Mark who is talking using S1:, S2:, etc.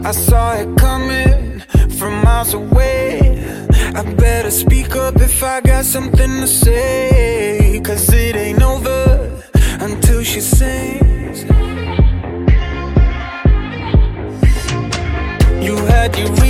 S1: I saw it coming from miles away. I better speak up if I got something to say, 'cause it ain't over until she sings. You had your